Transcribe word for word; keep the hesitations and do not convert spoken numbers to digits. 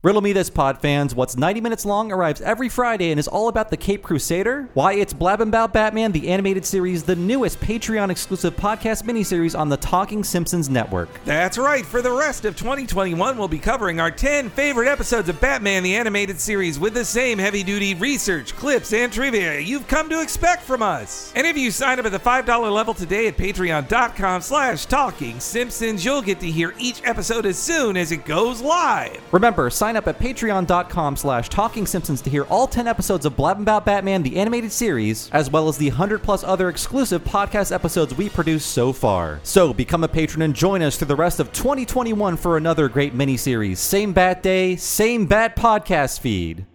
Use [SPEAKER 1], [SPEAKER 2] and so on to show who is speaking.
[SPEAKER 1] Riddle me this, pod fans. What's ninety minutes long, arrives every Friday, and is all about the Cape Crusader? Why, it's Blabbin' About Batman, the animated series, the newest Patreon-exclusive podcast miniseries on the Talking Simpsons network.
[SPEAKER 2] That's right. For the rest of twenty twenty-one, we'll be covering our ten favorite episodes of Batman, the animated series, with the same heavy-duty research, clips, and trivia you've come to expect from us. And if you sign up at the five dollars level today at patreon.com slash Talking Simpsons, you'll get to hear each episode as soon as it goes live.
[SPEAKER 1] Remember, sign up at patreon.com slash Talking Simpsons to hear all ten episodes of Blabbin' About Batman, the animated series, as well as the one hundred plus other exclusive podcast episodes we produced so far. So become a patron and join us through the rest of twenty twenty-one for another great miniseries. Same Bat Day, same Bat podcast feed.